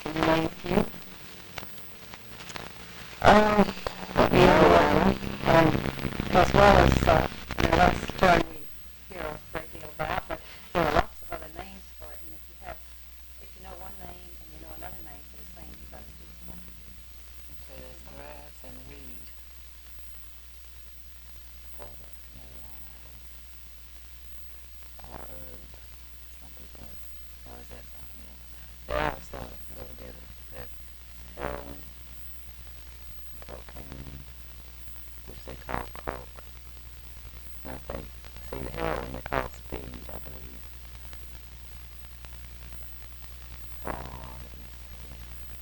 Can you name a few? But marijuana, As well as, that's a term we hear a great deal about, but there are lots of other names for it, and if you know one name and you know another name for the same substance, okay, that's grass and weed. Or marijuana, or herb. Some people, or is that something else? They also go together. There's heroin, cocaine, which they call coke. And I think, see, the heroin they call speed, I believe. Let me see.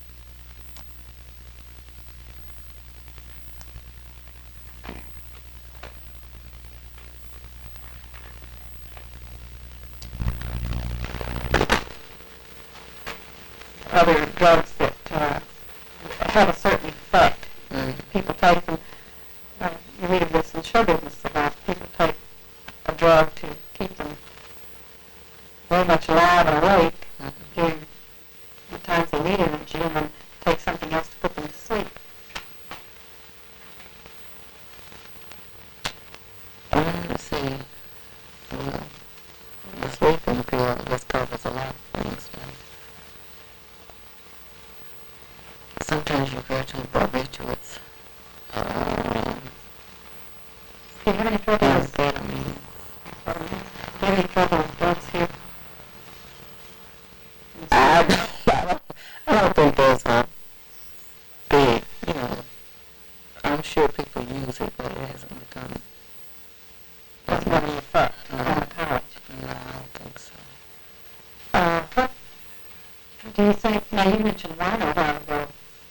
other drugs that have a certain effect. People take them. You read of this in show business about people take a drug to keep them very much alive and awake during the times they need energy, and then take something else to put them to sleep. Let's see. Well, the sleeping pill just covers a lot of things. Sometimes you go to barbiturates. Do you have any trouble with Amphetamines. Do you have any trouble with drugs here? I don't think those are big. I'm sure people use it, but it hasn't become. Doesn't have any effect on the college. No, I don't think so. What do you think? Now you mentioned wine a while ago.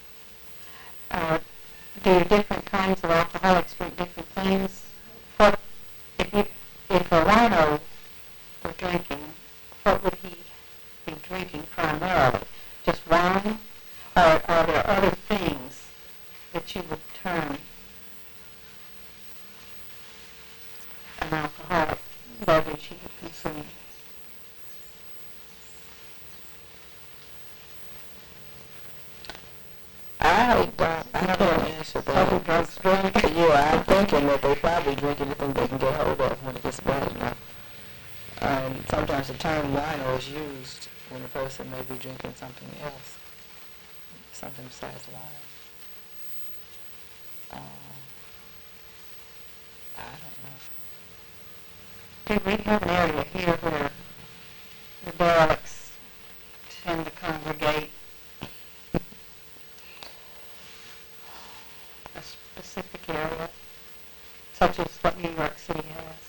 Do different kinds of alcoholics drink different things? What if a wino were drinking, what would he be drinking primarily? Just wine, or are there other things that you would term an alcoholic beverage he would consume? I can't answer that. Other drugs drink? Yeah, I'm thinking that they probably drink anything they can get hold of when it gets bad enough. Sometimes the term wino is used when a person may be drinking something else, something besides wine. I don't know. We have an area here where the derelicts tend to congregate. A specific area, such as what New York City has.